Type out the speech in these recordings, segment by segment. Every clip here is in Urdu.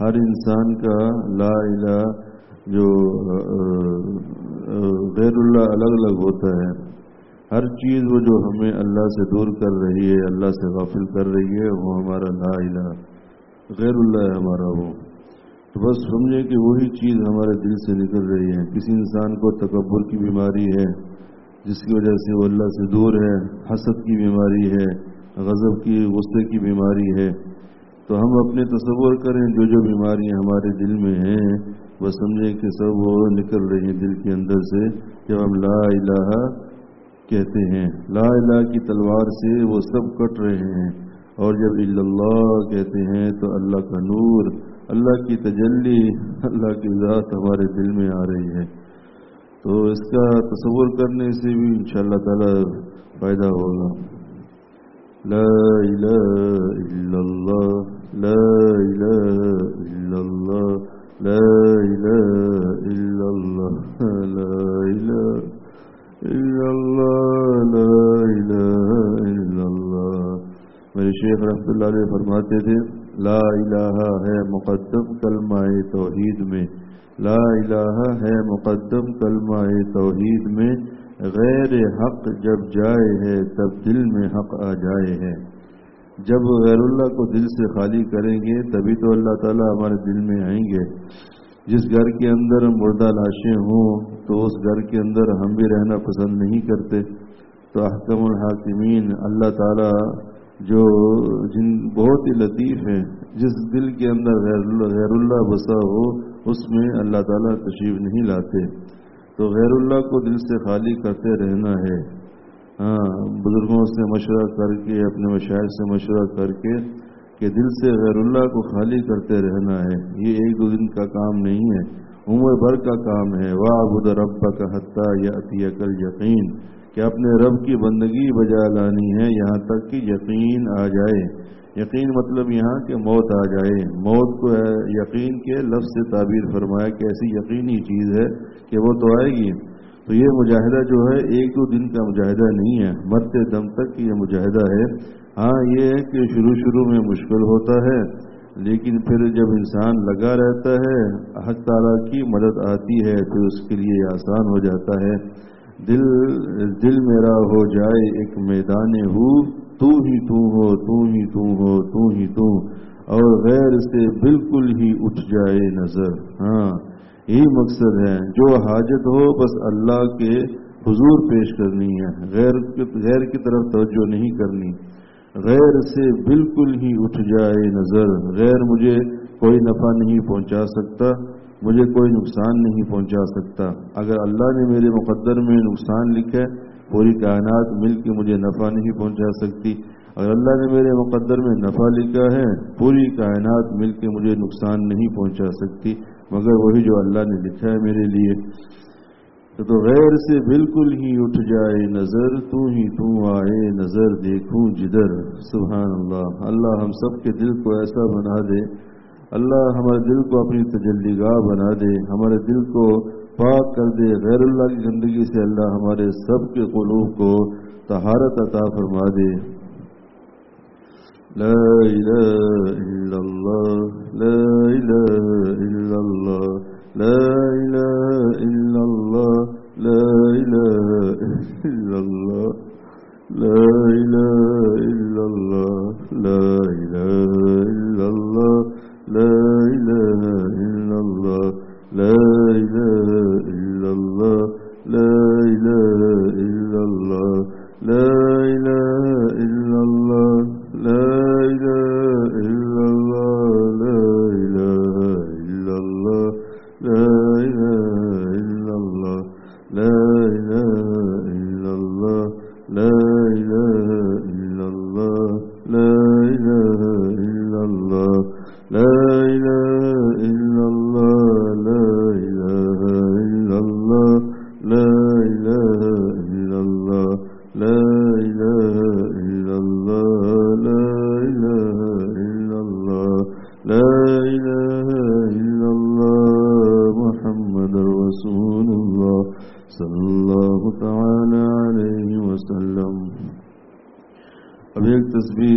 ہر انسان کا لا الہ جو غیر اللہ الگ الگ ہوتا ہے. ہر چیز وہ جو ہمیں اللہ سے دور کر رہی ہے، اللہ سے غافل کر رہی ہے، وہ ہمارا لا الہ غیر اللہ ہے ہمارا وہ. تو بس سمجھیں کہ وہی چیز ہمارے دل سے نکل رہی ہے. کسی انسان کو تکبر کی بیماری ہے جس کی وجہ سے وہ اللہ سے دور ہے، حسد کی بیماری ہے، غضب کی، غصے کی بیماری ہے. تو ہم اپنے تصور کریں جو جو بیماریاں ہمارے دل میں ہیں وہ سمجھیں کہ سب وہ نکل رہی ہیں دل کے اندر سے جب ہم لا الہ کہتے ہیں. لا الہ کی تلوار سے وہ سب کٹ رہے ہیں. اور جب الا اللہ کہتے ہیں تو اللہ کا نور، اللہ کی تجلی، اللہ کی ذات ہمارے دل میں آ رہی ہے. تو اس کا تصور کرنے سے بھی انشاءاللہ تعالی فائدہ ہوگا. لا الہ الا اللہ، لا الہ الا اللہ، لا الہ الا اللہ، لا الہ الا اللہ، لا الہ الا اللہ. میرے شیخ رحمۃ اللہ علیہ فرماتے تھے لا الہ ہے مقدم کلمہ توحید میں، لا الہ ہے مقدم کلمہ توحید میں. غیر حق جب جائے ہے تب دل میں حق آ جائے ہے. جب غیر اللہ کو دل سے خالی کریں گے تبھی تو اللہ تعالیٰ ہمارے دل میں آئیں گے. جس گھر کے اندر مردہ لاشیں ہوں تو اس گھر کے اندر ہم بھی رہنا پسند نہیں کرتے. تو احکم الحاکمین اللہ تعالیٰ جو جن بہت ہی لطیف ہیں، جس دل کے اندر غیر اللہ بسا ہو اس میں اللہ تعالیٰ تشریف نہیں لاتے. تو غیر اللہ کو دل سے خالی کرتے رہنا ہے. ہاں، بزرگوں سے مشورہ کر کے، اپنے مشائخ سے مشورہ کر کے کہ دل سے غیر اللہ کو خالی کرتے رہنا ہے. یہ ایک دو دن کا کام نہیں ہے، عمر بھر کا کام ہے. وَاعْبُدْ رَبَّكَ حَتَّىٰ يَأْتِيَكَ الْيَقِينُ کہ اپنے رب کی بندگی بجا لانی ہے یہاں تک کہ یقین آ جائے. یقین مطلب یہاں کہ موت آ جائے. موت کو یقین کے لفظ سے تعبیر فرمایا کہ ایسی یقینی چیز ہے کہ وہ تو آئے گی. تو یہ مجاہدہ جو ہے ایک دو دن کا مجاہدہ نہیں ہے، مرتے دم تک یہ مجاہدہ ہے. ہاں یہ ہے کہ شروع میں مشکل ہوتا ہے، لیکن پھر جب انسان لگا رہتا ہے حق تعالیٰ کی مدد آتی ہے پھر اس کے لیے آسان ہو جاتا ہے. دل میرا ہو جائے ایک میدان ہو، تو ہی تو ہو، تو ہی تو ہو، تو ہی تو، اور غیر سے بالکل ہی اٹھ جائے نظر. ہاں یہی مقصد ہے. جو حاجت ہو بس اللہ کے حضور پیش کرنی ہے، غیر کی طرف توجہ نہیں کرنی. غیر سے بالکل ہی اٹھ جائے نظر. غیر مجھے کوئی نفع نہیں پہنچا سکتا، مجھے کوئی نقصان نہیں پہنچا سکتا. اگر اللہ نے میرے مقدر میں نقصان لکھا ہے پوری کائنات مل کے مجھے نفع نہیں پہنچا سکتی. اگر اللہ نے میرے مقدر میں نفع لکھا ہے پوری کائنات مل کے مجھے نقصان نہیں پہنچا سکتی مگر وہی جو اللہ نے لکھا ہے میرے لیے. تو غیر سے بالکل ہی اٹھ جائے نظر، تو ہی تو آئے نظر دیکھوں جدھر. سبحان اللہ. اللہ ہم سب کے دل کو ایسا بنا دے، اللہ ہمارے دل کو اپنی تجلی گاہ بنا دے، ہمارے دل کو پاک کر دے غیر اللہ کی زندگی سے. اللہ ہمارے سب کے قلوب کو طہارت عطا فرما دے. لا الہ الا اللہ، لا الہ الا اللہ، لا الہ الا اللہ، لا الہ الا اللہ، لا الہ الا اللہ، لا الہ الا اللہ، لا الہ الا اللہ، لا الہ الا اللہ، لا الہ الا اللہ، لا الہ الا اللہ، لا الہ الا اللہ، لا الہ الا اللہ، لا الہ الا اللہ، لا الہ الا اللہ، لا الہ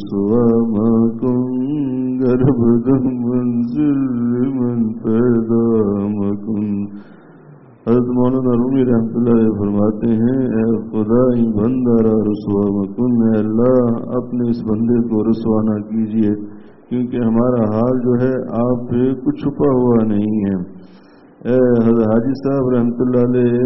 رسوا ما كن گربدم منزل من پیدا مکن. حضرت مولانا رومی رحمۃ اللہ علیہ فرماتے ہیں اے خدا ان بندہ را رسوا مکن، اے اللہ اپنے اس بندے کو رسوا نہ کیجیے، کیونکہ ہمارا حال جو ہے آپ پہ کچھ چھپا ہوا نہیں ہے. اے حضرت حاجی صاحب رحمۃ اللہ علیہ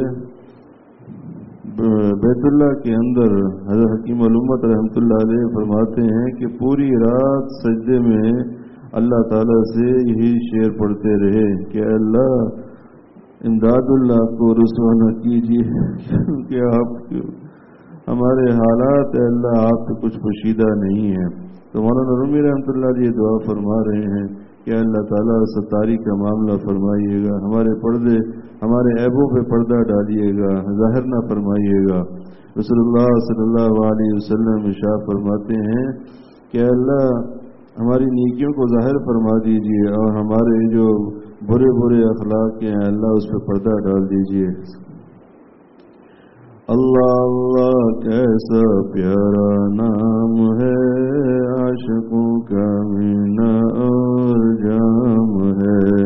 بیت اللہ کے اندر حضرت حکیم الامت رحمۃ اللہ علیہ فرماتے ہیں کہ پوری رات سجدے میں اللہ تعالیٰ سے یہی شعر پڑھتے رہے کہ اللہ امداد اللہ کو رسوا نہ کیجیے، کیونکہ آپ ہمارے حالات اے اللہ آپ سے کچھ پوشیدہ نہیں ہیں. تو مولانا رومی رحمۃ اللہ علیہ دعا فرما رہے ہیں کہ اللہ تعالیٰ ستاری کا معاملہ فرمائیے گا، ہمارے پردے ہمارے عیبوں پہ پردہ ڈالیے گا، ظاہر نہ فرمائیے گا. رسول اللہ صلی اللہ علیہ وسلم ارشاد فرماتے ہیں کہ اللہ ہماری نیکیوں کو ظاہر فرما دیجیے اور ہمارے جو برے برے اخلاق ہیں اللہ اس پہ پردہ ڈال دیجیے. اللہ اللہ کیسا پیارا نام ہے، عاشقوں کا مینا اور جام ہے.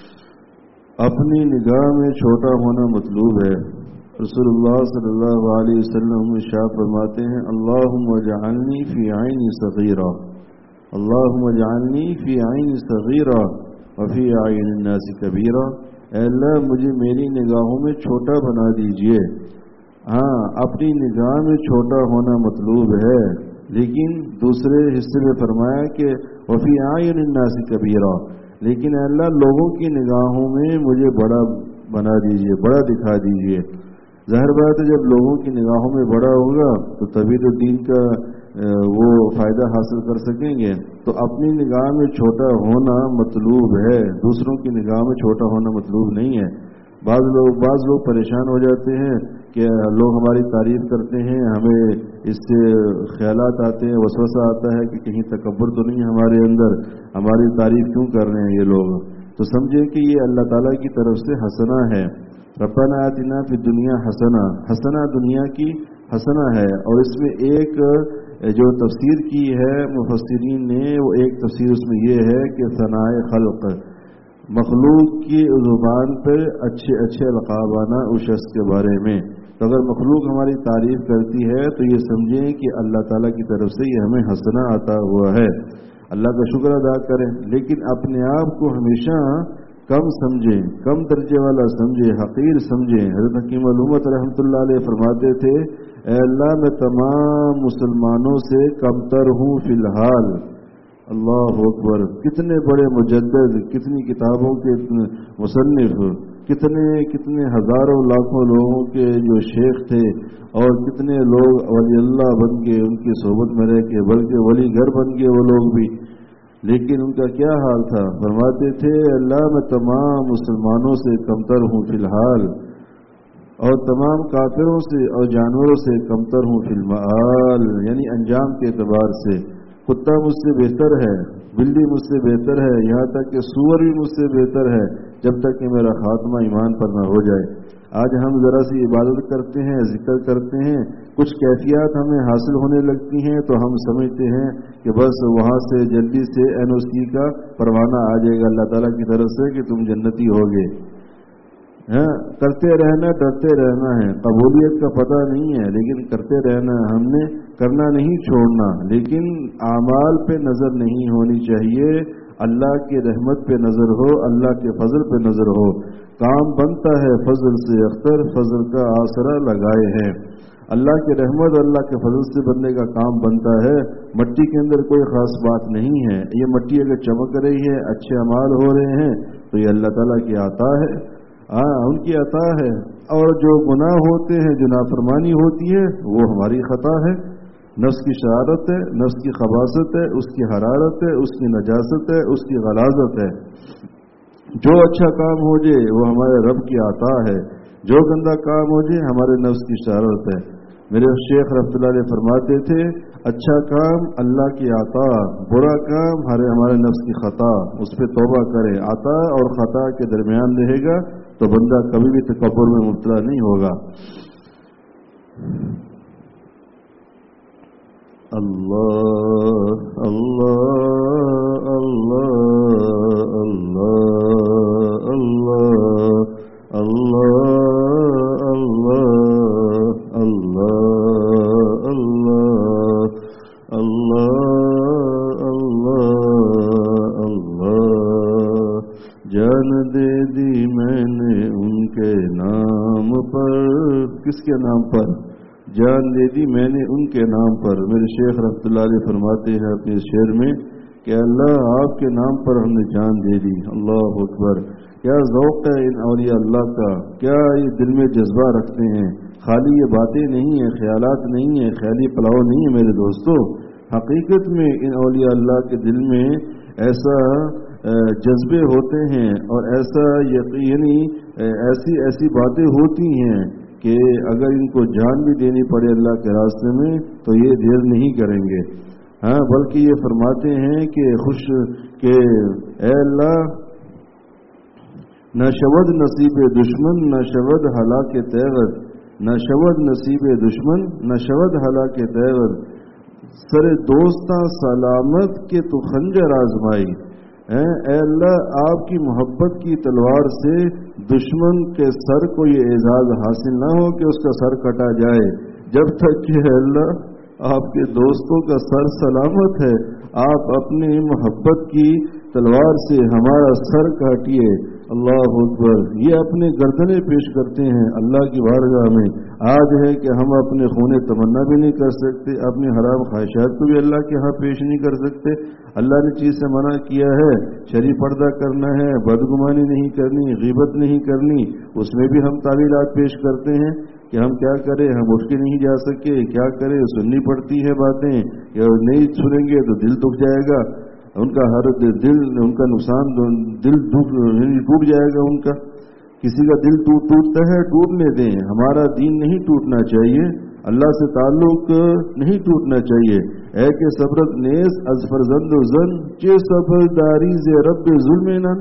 اپنی نگاہ میں چھوٹا ہونا مطلوب ہے. رسول اللہ صلی اللہ علیہ وسلم ارشاد فرماتے ہیں اللہم اجعلنی فی عین صغیرہ، اللہم اجعلنی فی عین صغیرہ وفی عین الناس کبیرہ. اے اللہ مجھے میری نگاہوں میں چھوٹا بنا دیجئے. ہاں اپنی نگاہ میں چھوٹا ہونا مطلوب ہے، لیکن دوسرے حصے میں فرمایا کہ وفی عین الناس کبیرہ، لیکن اے اللہ لوگوں کی نگاہوں میں مجھے بڑا بنا دیجئے، بڑا دکھا دیجئے. ظاہر بات ہے جب لوگوں کی نگاہوں میں بڑا ہوگا تو تبھی تو دین کا وہ فائدہ حاصل کر سکیں گے. تو اپنی نگاہ میں چھوٹا ہونا مطلوب ہے، دوسروں کی نگاہ میں چھوٹا ہونا مطلوب نہیں ہے. بعض لوگ پریشان ہو جاتے ہیں کہ لوگ ہماری تعریف کرتے ہیں، ہمیں اس سے خیالات آتے ہیں، وسوسہ آتا ہے کہ کہیں تکبر تو نہیں ہمارے اندر، ہماری تعریف کیوں کر رہے ہیں یہ لوگ. تو سمجھے کہ یہ اللہ تعالیٰ کی طرف سے حسنہ ہے. ربنا آتنا فی الدنیا حسنہ، حسنہ دنیا کی حسنہ ہے. اور اس میں ایک جو تفسیر کی ہے مفسرین نے، وہ ایک تفسیر اس میں یہ ہے کہ ثناء خلق، مخلوق کی زبان پر اچھے اچھے القاب آنا اس شخص کے بارے میں. تو اگر مخلوق ہماری تعریف کرتی ہے تو یہ سمجھیں کہ اللہ تعالیٰ کی طرف سے یہ ہمیں حسنہ عطا ہوا ہے، اللہ کا شکر ادا کریں. لیکن اپنے آپ کو ہمیشہ کم سمجھیں، کم درجے والا سمجھیں، حقیر سمجھیں. حضرت حکیم الامت رحمۃ اللہ علیہ فرماتے تھے اے اللہ میں تمام مسلمانوں سے کمتر ہوں فی الحال. اللہ اکبر. کتنے بڑے مجدد، کتنی کتابوں کے مصنف، کتنے ہزاروں لاکھوں لوگوں کے جو شیخ تھے، اور کتنے لوگ ولی اللہ بن گئے ان کی صحبت میں رہ کے، بلکہ ولی گھر بن گئے وہ لوگ بھی. لیکن ان کا کیا حال تھا؟ فرماتے تھے اللہ میں تمام مسلمانوں سے کمتر ہوں فی الحال، اور تمام کافروں سے اور جانوروں سے کمتر ہوں فی المآل، یعنی انجام کے اعتبار سے. کتا مجھ سے بہتر ہے، بلی مجھ سے بہتر ہے، یہاں تک کہ سور بھی مجھ سے بہتر ہے، جب تک کہ میرا خاتمہ ایمان پر نہ ہو جائے. آج ہم ذرا سی عبادت کرتے ہیں، ذکر کرتے ہیں، کچھ کیفیات ہمیں حاصل ہونے لگتی ہیں تو ہم سمجھتے ہیں کہ بس وہاں سے جلدی سے NOC کا پروانہ آ جائے گا اللہ تعالیٰ کی طرف سے کہ تم جنتی ہوگے. کرتے رہنا، ڈرتے رہنا ہے. قبولیت کا پتہ نہیں ہے لیکن کرتے رہنا ہے. ہم نے کرنا نہیں چھوڑنا، لیکن اعمال پہ نظر نہیں ہونی چاہیے. اللہ کی رحمت پہ نظر ہو، اللہ کے فضل پہ نظر ہو. کام بنتا ہے فضل سے، اختر فضل کا آسرا لگائے ہیں. اللہ کی رحمت، اللہ کے فضل سے بندے کا کام بنتا ہے. مٹی کے اندر کوئی خاص بات نہیں ہے. یہ مٹی اگر چمک رہی ہے، اچھے اعمال ہو رہے ہیں تو یہ اللہ تعالیٰ کی عطا ہے، ان کی عطا ہے. اور جو گناہ ہوتے ہیں، جو نافرمانی ہوتی ہے، وہ ہماری خطا ہے. نفس کی شرارت ہے، نفس کی خباثت ہے، اس کی حرارت ہے، اس کی نجاست ہے، اس کی غلاظت ہے. جو اچھا کام ہو جائے وہ ہمارے رب کی عطا ہے، جو گندا کام ہو جائے ہمارے نفس کی شرارت ہے. میرے شیخ رحمۃ اللہ علیہ فرماتے تھے اچھا کام اللہ کی عطا، برا کام ہمارے نفس کی خطا. اس پہ توبہ کرے. عطا اور خطا کے درمیان رہے گا تو بندہ کبھی بھی تکبر میں مبتلا نہیں ہوگا. اللہ اللہ اللہ اللہ، جان دے دی میں نے ان کے نام پر. کس کے نام پر؟ جان دے دی میں نے ان کے نام پر. میرے شیخ رحمۃ اللہ علیہ فرماتے ہیں اپنے شعر میں کہ اللہ آپ کے نام پر ہم نے جان دے دی. اللہ اکبر. کیا ذوق ہے ان اولیاء اللہ کا، کیا یہ دل میں جذبہ رکھتے ہیں. خالی یہ باتیں نہیں ہیں، خیالات نہیں ہیں، خیالی پلاؤ نہیں ہے میرے دوستو. حقیقت میں ان اولیاء اللہ کے دل میں ایسا جذبے ہوتے ہیں اور ایسا یقینی ایسی باتیں ہوتی ہیں کہ اگر ان کو جان بھی دینی پڑے اللہ کے راستے میں تو یہ دیر نہیں کریں گے. ہاں، بلکہ یہ فرماتے ہیں کہ اے اللہ نہ شود نصیب دشمن نہ شود ہلاک تیغر، نہ شود نصیب دشمن نہ شود ہلاک تیغر، سر دوستاں سلامت کے تو خنجر آزمائی. اے اللہ آپ کی محبت کی تلوار سے دشمن کے سر کو یہ اعزاز حاصل نہ ہو کہ اس کا سر کٹا جائے، جب تک کہ اے اللہ آپ کے دوستوں کا سر سلامت ہے آپ اپنی محبت کی تلوار سے ہمارا سر کاٹیے. اللہ اکبر. یہ اپنے گردنیں پیش کرتے ہیں اللہ کی بارگاہ میں. آج ہے کہ ہم اپنے خون تمنا بھی نہیں کر سکتے، اپنی حرام خواہشات کو بھی اللہ کے ہاں پیش نہیں کر سکتے. اللہ نے چیز سے منع کیا ہے، شرعی پردہ کرنا ہے، بدگمانی نہیں کرنی، غیبت نہیں کرنی، اس میں بھی ہم تعویلات پیش کرتے ہیں کہ ہم کیا کریں، ہم اٹھ کے نہیں جا سکے، کیا کریں، سننی پڑتی ہے باتیں، یا نہیں سنیں گے تو دل دکھ جائے گا ان کا، ہر دل ان کا نقصان، دل ٹوٹ جائے گا ان کا. کسی کا دل ٹوٹتا ہے، ٹوٹنے دیں. ہمارا دین نہیں ٹوٹنا چاہیے، اللہ سے تعلق نہیں ٹوٹنا چاہیے. اے کہ صبرت نیز از فرزند و زن چے صبر داری ز رب ظلم نن.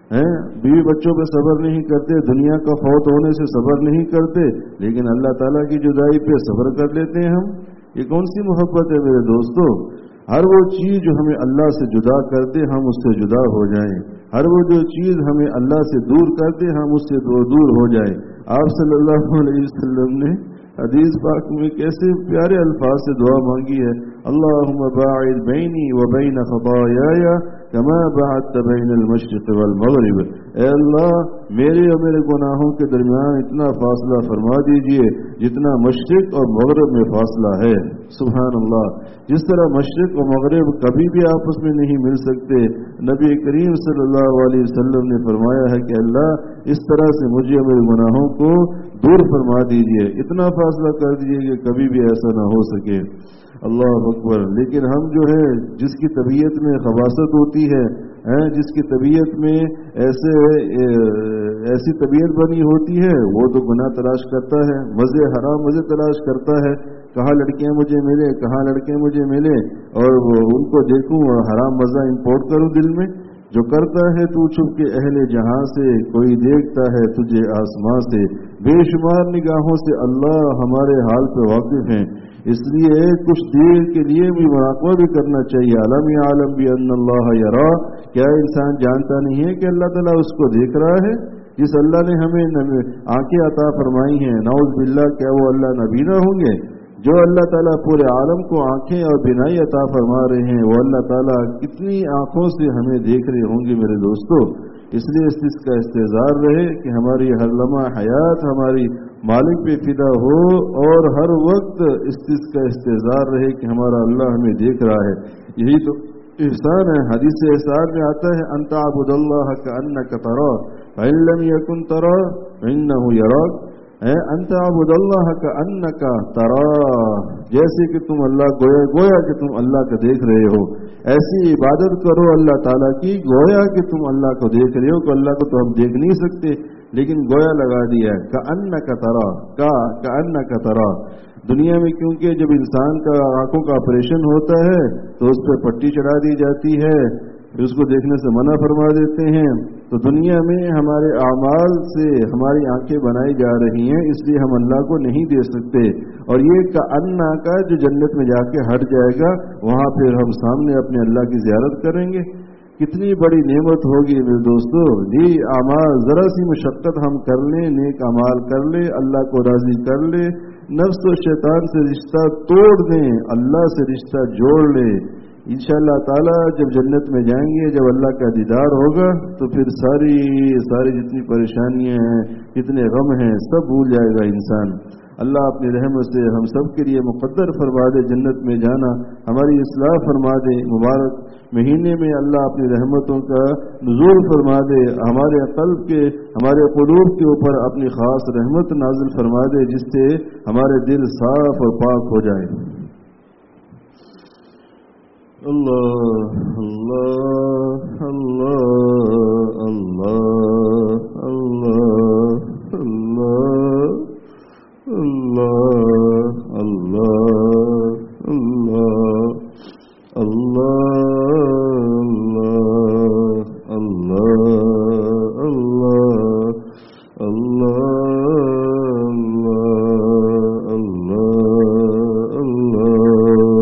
بیوی بچوں پہ صبر نہیں کرتے، دنیا کا فوت ہونے سے صبر نہیں کرتے، لیکن اللہ تعالیٰ کی جدائی پہ صبر کر لیتے ہیں ہم. یہ کون سی محبت ہے میرے دوستو؟ ہر وہ چیز جو ہمیں اللہ سے جدا کر دے ہم اس سے جدا ہو جائیں، ہر وہ جو چیز ہمیں اللہ سے دور کر دے ہم اس سے دور ہو جائیں. آپ صلی اللہ علیہ وسلم نے حدیث پاک میں کیسے پیارے الفاظ سے دعا مانگی ہے، اللہم باعد بینی و بین خطایای کما بعدت بین المشرق والمغرب. اے اللہ میرے اور میرے گناہوں کے درمیان اتنا فاصلہ فرما دیجئے جتنا مشرق اور مغرب میں فاصلہ ہے. سبحان اللہ. جس طرح مشرق اور مغرب کبھی بھی آپس میں نہیں مل سکتے، نبی کریم صلی اللہ علیہ وسلم نے فرمایا ہے کہ اللہ اس طرح سے مجھے اور میرے گناہوں کو دور فرما دیجئے، اتنا فاصلہ کر دیجئے کہ کبھی بھی ایسا نہ ہو سکے. اللہ اکبر. لیکن ہم جو ہے جس کی طبیعت میں خباثت ہوتی ہے، جس کی طبیعت میں ایسی طبیعت بنی ہوتی ہے، وہ تو گناہ تلاش کرتا ہے، مزے حرام مزے تلاش کرتا ہے. کہاں لڑکیاں مجھے ملے، کہاں لڑکے مجھے ملے اور ان کو دیکھوں اور حرام مزہ امپورٹ کروں دل میں. جو کرتا ہے تو چھپ کے اہل جہاں سے، کوئی دیکھتا ہے تجھے آسمان سے. بے شمار نگاہوں سے اللہ ہمارے حال پہ واقف ہیں، اس لیے کچھ دیر کے لیے بھی مراقبہ بھی کرنا چاہیے. عالم عالم بھی ان اللہ یرا. کیا انسان جانتا نہیں ہے کہ اللہ تعالیٰ اس کو دیکھ رہا ہے؟ جس اللہ نے ہمیں آنکھیں عطا فرمائی ہیں، نعوذ باللہ کیا وہ اللہ نبینا ہوں گے؟ جو اللہ تعالیٰ پورے عالم کو آنکھیں اور بینائی عطا فرما رہے ہیں، وہ اللہ تعالیٰ کتنی آنکھوں سے ہمیں دیکھ رہے ہوں گے میرے دوستو. اس لیے اس چیز کا استحضار رہے کہ ہماری ہر لمحہ حیات ہماری مالک پہ فدا ہو، اور ہر وقت اس چیز کا استحضار رہے کہ ہمارا اللہ ہمیں دیکھ رہا ہے. یہی تو احسان ہے. حدیث احسان میں آتا ہے ان تعبد اللہ کأنک تراہ فإن لم يكن تراہ فإنه یراک. ان تعبد اللہ کأنک تراہ، جیسے کہ تم اللہ گویا کہ تم اللہ کو دیکھ رہے ہو. ایسی عبادت کرو اللہ تعالیٰ کی گویا کہ تم اللہ کو دیکھ رہے ہو. کہ اللہ کو تو ہم دیکھ نہیں سکتے لیکن گویا لگا دیا ہے. کأنک تراہ، کأنک تراہ. دنیا میں کیونکہ جب انسان کا آنکھوں کا آپریشن ہوتا ہے تو اس پہ پٹی چڑھا دی جاتی ہے، پھر اس کو دیکھنے سے منع فرما دیتے ہیں. تو دنیا میں ہمارے اعمال سے ہماری آنکھیں بنائی جا رہی ہیں، اس لیے ہم اللہ کو نہیں دیکھ سکتے. اور یہ کأنہ کا جو جنت میں جا کے ہٹ جائے گا، وہاں پھر ہم سامنے اپنے اللہ کی زیارت کریں گے. کتنی بڑی نعمت ہوگی میرے دوستو. جی اعمال ذرا سی مشقت ہم کر لیں، نیک اعمال کر لیں، اللہ کو راضی کر لیں، نفس و شیطان سے رشتہ توڑ دیں، اللہ سے رشتہ جوڑ لیں. انشاءاللہ تعالی جب جنت میں جائیں گے، جب اللہ کا دیدار ہوگا تو پھر ساری جتنی پریشانیاں ہیں، جتنے غم ہیں، سب بھول جائے گا انسان. اللہ اپنی رحمت سے ہم سب کے لیے مقدر فرما دے جنت میں جانا، ہماری اصلاح فرما دے. مبارک مہینے میں اللہ اپنی رحمتوں کا نزول فرما دے، ہمارے قلب کے، ہمارے قلوب کے اوپر اپنی خاص رحمت نازل فرما دے، جس سے ہمارے دل صاف اور پاک ہو جائے. اللہ اللہ اللہ اللہ اللہ اللہ اللہ اللہ اللہ اللہ اللہ اللہ.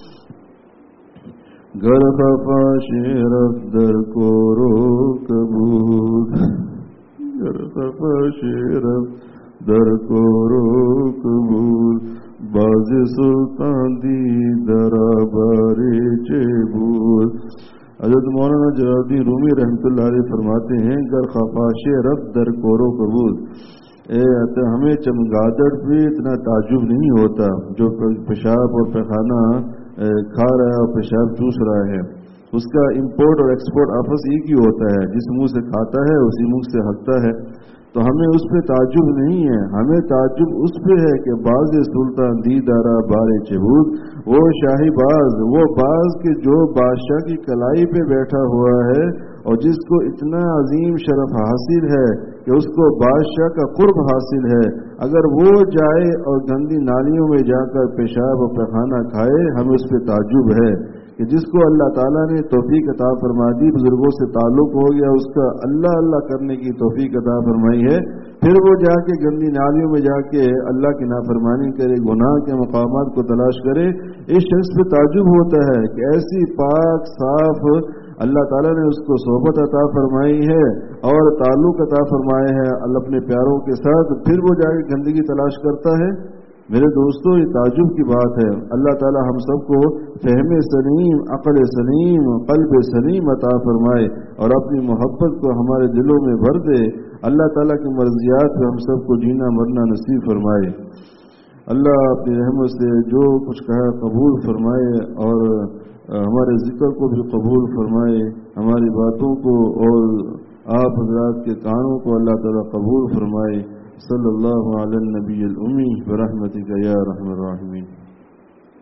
گر خفاش رفت در کو روک بود، گر خفاش رفت در کو روک بود، باز سلطان دی درا بارے چے بود. حضرت مولانا جلالدین رومی رحمۃ اللہ علیہ فرماتے ہیں گر خفاش رفت در کو روک بود. ہمیں چمگادڑ پہ اتنا تعجب نہیں ہوتا جو پیشاب اور پیخانہ کھا رہا ہے اور پیشاب چوس رہا ہے، اس کا امپورٹ اور ایکسپورٹ آپس ایک ہی ہوتا ہے، جس منہ سے کھاتا ہے اسی منہ سے ہنستا ہے. تو ہمیں اس پہ تعجب نہیں ہے، ہمیں تعجب اس پہ ہے کہ باز سلطان دی دارا بارے چبود، وہ شاہی باز، وہ باز کہ جو بادشاہ کی کلائی پہ بیٹھا ہوا ہے اور جس کو اتنا عظیم شرف حاصل ہے کہ اس کو بادشاہ کا قرب حاصل ہے، اگر وہ جائے اور گندی نالیوں میں جا کر پیشاب اور پیخانہ کھائے، ہمیں اس پہ تعجب ہے کہ جس کو اللہ تعالیٰ نے توفیق عطا فرما دی، بزرگوں سے تعلق ہو گیا، اس کا اللہ اللہ کرنے کی توفیق عطا فرمائی ہے، پھر وہ جا کے گندی نالیوں میں جا کے اللہ کی نافرمانی کرے، گناہ کے مقامات کو تلاش کرے. اس شخص پہ تعجب ہوتا ہے کہ ایسی پاک صاف اللہ تعالیٰ نے اس کو صحبت عطا فرمائی ہے اور تعلق عطا فرمائے ہے اللہ اپنے پیاروں کے ساتھ، پھر وہ جا کے گندگی تلاش کرتا ہے. میرے دوستو، یہ تعجب کی بات ہے. اللہ تعالیٰ ہم سب کو فہم سلیم، عقل سلیم، قلب سلیم عطا فرمائے اور اپنی محبت کو ہمارے دلوں میں بھر دے. اللہ تعالیٰ کی مرضیات پہ ہم سب کو جینا مرنا نصیب فرمائے. اللہ اپنی رحمت سے جو کچھ کہا قبول فرمائے اور ہمارے ذکر کو بھی قبول فرمائے، ہماری باتوں کو اور آپ حضرات کے کانوں کو اللہ تعالیٰ قبول فرمائے. صلی اللہ علی النبی الامی برحمتک یا ارحم الراحمین.